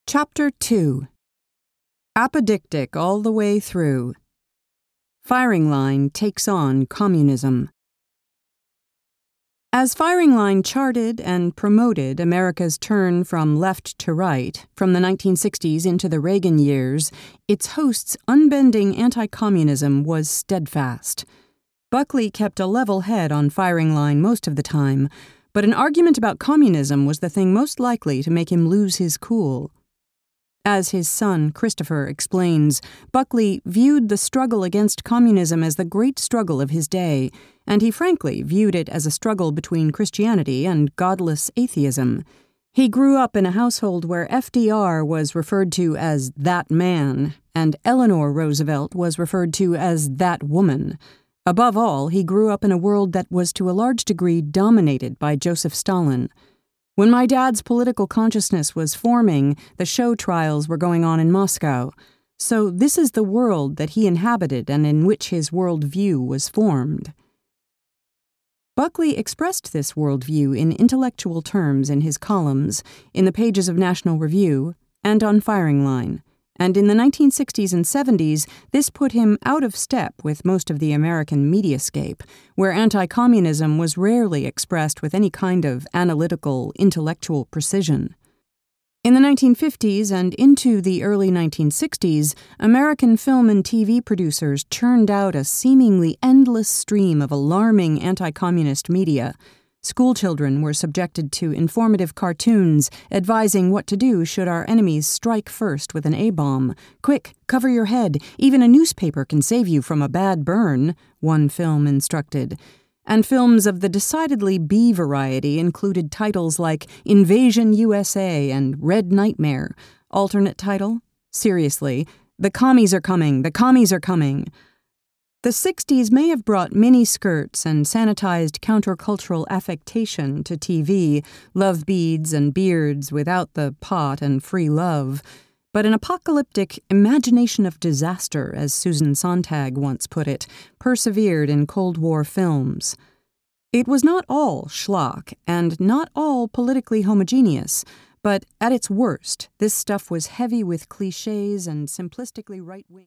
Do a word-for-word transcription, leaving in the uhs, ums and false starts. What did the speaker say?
Chapter two. Apodictic all the way through. Firing Line takes on communism. As Firing Line charted and promoted America's turn from left to right, from the nineteen sixties into the Reagan years, its host's unbending anti-communism was steadfast. Buckley kept a level head on Firing Line most of the time, but an argument about communism was the thing most likely to make him lose his cool. As his son, Christopher, explains, Buckley viewed the struggle against communism as the great struggle of his day, and he frankly viewed it as a struggle between Christianity and godless atheism. He grew up in a household where F D R was referred to as that man, and Eleanor Roosevelt was referred to as that woman. Above all, he grew up in a world that was to a large degree dominated by Joseph Stalin. When my dad's political consciousness was forming, the show trials were going on in Moscow. So this is the world that he inhabited and in which his worldview was formed. Buckley expressed this worldview in intellectual terms in his columns, in the pages of National Review, and on Firing Line. And in the nineteen sixties and seventies, this put him out of step with most of the American mediascape, where anti-communism was rarely expressed with any kind of analytical, intellectual precision. In the nineteen fifties and into the early nineteen sixties, American film and T V producers churned out a seemingly endless stream of alarming anti-communist media. Schoolchildren were subjected to informative cartoons advising what to do should our enemies strike first with an A-bomb. Quick, cover your head. Even a newspaper can save you from a bad burn, one film instructed. And films of the decidedly B variety included titles like Invasion U S A and Red Nightmare. Alternate title? Seriously, The Commies Are Coming, The Commies Are Coming. The sixties may have brought mini-skirts and sanitized countercultural affectation to T V, love beads and beards without the pot and free love, but an apocalyptic imagination of disaster, as Susan Sontag once put it, persevered in Cold War films. It was not all schlock and not all politically homogeneous, but at its worst, this stuff was heavy with cliches and simplistically right-wing.